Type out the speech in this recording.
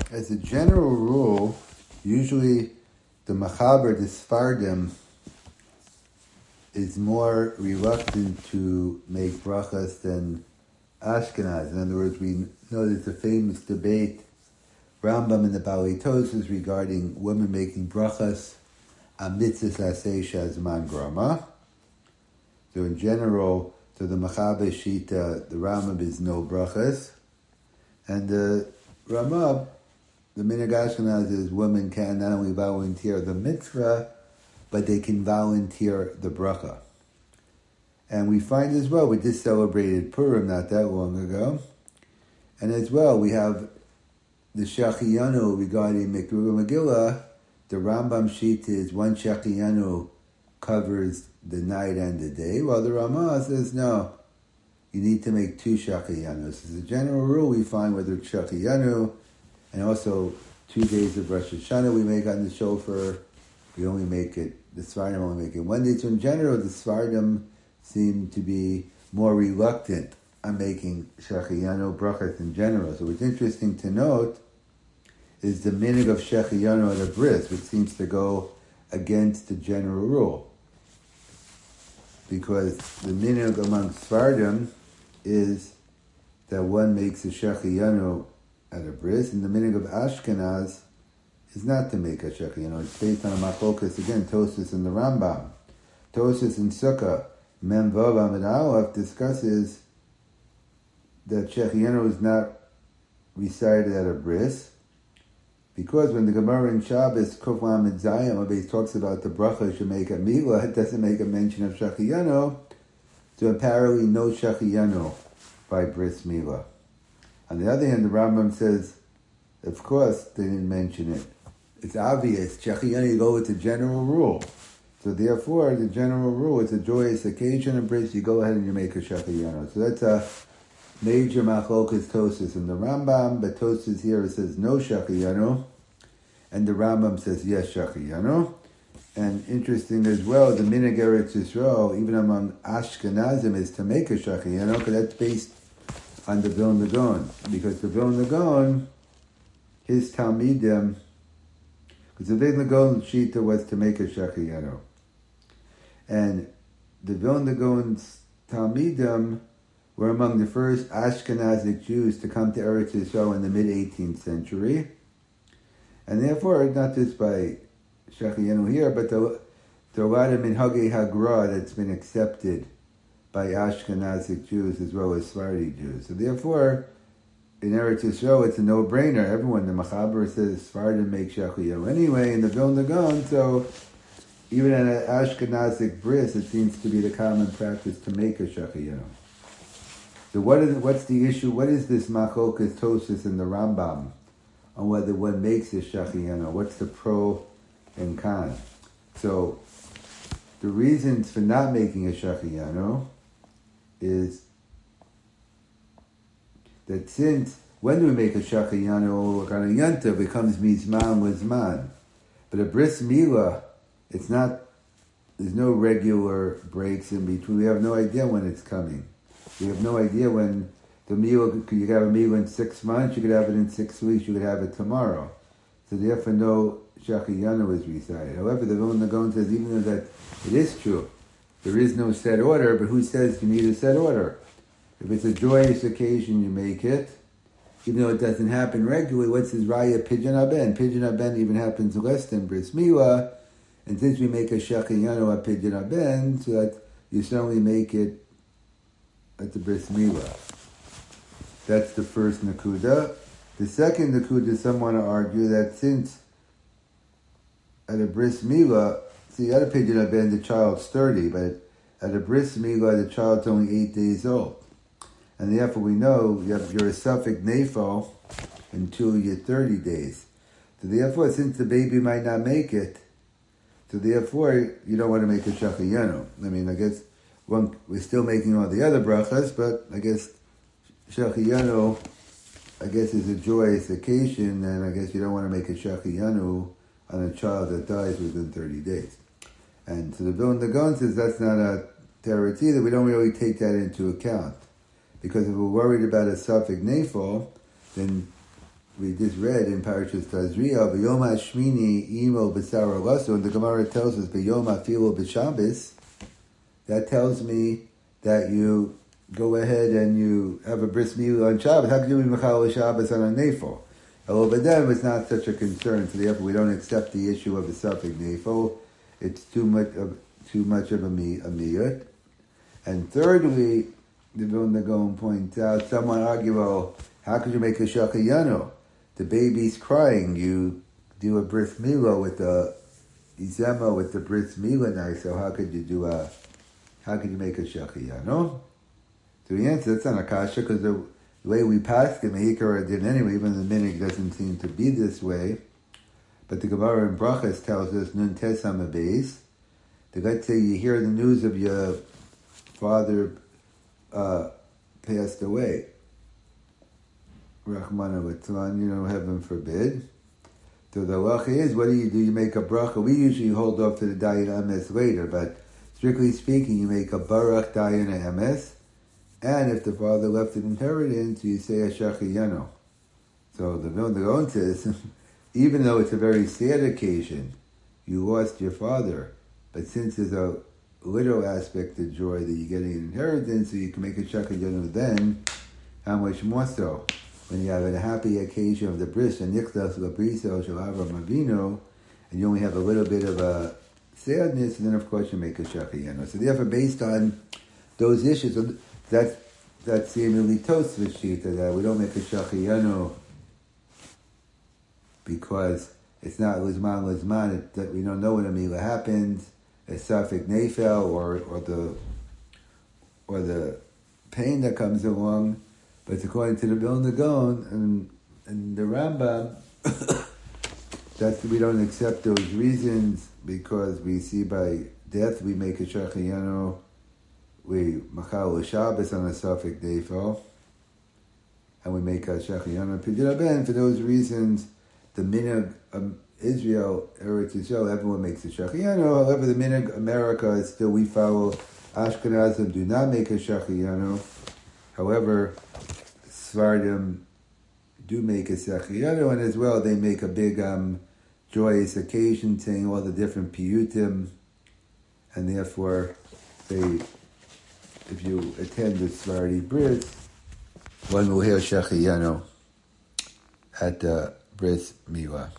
As a general rule, usually the Machaber, the Sfardim, is more reluctant to make brachas than Ashkenaz. In other words, we know there's a famous debate, Rambam and the Balei Tosas, regarding women making brachas on mitzvahs aseh shazman grama. So in general, to the Machaber Shita, the Rambam is no brachas, and the Ramah, the Minhag Ashkenaz, is women can not only volunteer the mitzvah, but they can volunteer the bracha. And we find as well, we just celebrated Purim not that long ago, and as well we have the Shechiyanu regarding Mikra Megillah. The Rambam Shita is one Shechiyanu covers the night and the day, while the Ramah says no, you need to make two Shechiyanus. As a general rule, we find whether it's Shechiyanu, and also 2 days of Rosh Hashanah we make on the shofar, we only make it, the Sfardim only make it one day. So in general, the Sfardim seem to be more reluctant on making Shechiyanu brachas in general. So what's interesting to note is the minhag of Shechiyanu at a bris, which seems to go against the general rule. Because the minhag among Sfardim is that one makes a Shechiyanu at a bris, and the minhag of Ashkenaz is not to make a Shechiyanu. It's based on a machlokas, again, Tosfos and the Rambam. Tosfos in Sukkah, Mem Vav Amud Aleph, discusses that Shechiyanu is not recited at a bris, because when the Gemara in Shabbos, Kuf Lamed Zayin, talks about the bracha should make a milah, it doesn't make a mention of Shechiyanu, so apparently no Shechiyanu by bris milah. On the other hand, the Rambam says, of course, they didn't mention it. It's obvious. Shechiyanu, you go with the general rule. So therefore, the general rule, it's a joyous occasion and bris, you go ahead and you make a Shechiyanu. So that's a major machlokas Tosfos in the Rambam, but Tosfos here says no Shechiyanu, and the Rambam says yes Shechiyanu. And interesting as well, the minhag Eretz Yisrael, even among Ashkenazim, is to make a Shechiyanu, because that's based on the Vilna Gaon, because the Vilna Gaon, his Talmidim, because the Vilna Gaon Shita was to make a Shechiyanu, and the Vilna Gaon's Talmidim were among the first Ashkenazic Jews to come to Eretz Yisrael in the mid-18th century, and therefore, not just by Shechiyanu here, but there are a lot of Minhagei Hagra that's been accepted by Ashkenazic Jews as well as Sephardi Jews. So therefore, in Eretz Yisrael, it's a no-brainer. Everyone, the Machaber says Sephardim make Shechiyanu anyway, in the Vilna Gaon, so even in an Ashkenazic bris, it seems to be the common practice to make a Shechiyanu. So what's the issue? What is this Machlokas Tosfos in the Rambam on whether one makes a Shechiyanu? What's the pro and con? So the reasons for not making a Shechiyanu is that since, when do we make a Shechiyanu? On a Yontif, it becomes Mizman Lizman. But a Bris Milah, it's not, there's no regular breaks in between. We have no idea when it's coming. We have no idea when the meal, you could have a meal in 6 months, you could have it in 6 weeks, you could have it tomorrow. So therefore no Shechiyanu is recited. However, the Vilna Gaon says, even though that it is true, there is no set order, but who says you need a set order? If it's a joyous occasion, you make it. Even though it doesn't happen regularly, what's his raya? Pidyon Haben. Pidyon Haben even happens less than Bris Milah, and since we make a Shechiyanu at Pidyon Haben, so that you certainly make it at the Bris Milah. That's the first Nakuda. The second Nakuda, some want to argue that since at a Bris Milah, see, at a Pidyon Haben, the child's 30, but at a Bris Milah, the child's only 8 days old. And therefore we know you're a Safek Nefo until you're 30 days. So therefore, since the baby might not make it, so therefore you don't want to make a Shechiyanu. I mean, I guess we're still making all the other brachas, but I guess Shechiyanu, I guess, is a joyous occasion, and I guess you don't want to make a Shechiyanu on a child that dies within 30 days. And so the Vilna Gaon says that's not a teretz either. We don't really take that into account. Because if we're worried about a Safek Nefo, then we just read in Parashas Tazria, V'yom hashmini imo b'sara lasso, and the Gemara tells us, V'yom afilu b'Shabbos, that tells me that you go ahead and you have a bris milah on Shabbos. How can you do Mechal Shabbos on a nefil? Although but then it's not such a concern, so therefore we don't accept the issue of the suffix nefil. It's too much of a miyut. And thirdly, the Vilna Gaon points out, someone argue, well, how could you make a shachiyano? The baby's crying, you do a bris milah with the izema with the bris milah knife, so how could you make a shachiyano? So the answer, that's not a kasha, because the way we passed it, Mehikara did anyway, even the minig doesn't seem to be this way. But the Gemara in Brachas tells us, Nun tesam abeis, that let's say you hear the news of your father passed away. Rahmana Litzlan, heaven forbid. So the halacha is, what do? You make a bracha. We usually hold off to the Dayan Emes later, but strictly speaking, you make a Baruch Dayan Emes, and if the father left an inheritance, you say a Shachiyano. So the Vilna Gaon says, even though it's a very sad occasion, you lost your father, but since there's a literal aspect of joy that you're getting an inheritance, so you can make a Shachiyano then, how much more so? When you have a happy occasion of the bris, and Nichtas Labriso Shalavram Avino, and you only have a little bit of a sadness, and then of course you make a Shachiyano. So therefore, based on those issues, that's seemingly Tosfos Shita, that we don't make a Shachiyano because it's not Lizman, that we don't know when a Mila happens, a Safik Nefel, or the pain that comes along. But according to the Vilna Gaon and the Rambam, we don't accept those reasons because we see by death we make a Shachiyano, we Machal Shabbos on a Safik Nefel, and we make a Shachiyano Pidyon Ben. For those reasons, the minhag Israel, Eretz Yisrael, everyone makes a Shachiyano. However, the minhag America is still, we follow Ashkenazim, do not make a Shachiyano. However, Sfardim do make a Shachiyano, and as well they make a big joyous occasion, saying all the different piyutim, and therefore if you attend the Sfardi bris, one will hear Shachiyano at the bris milah.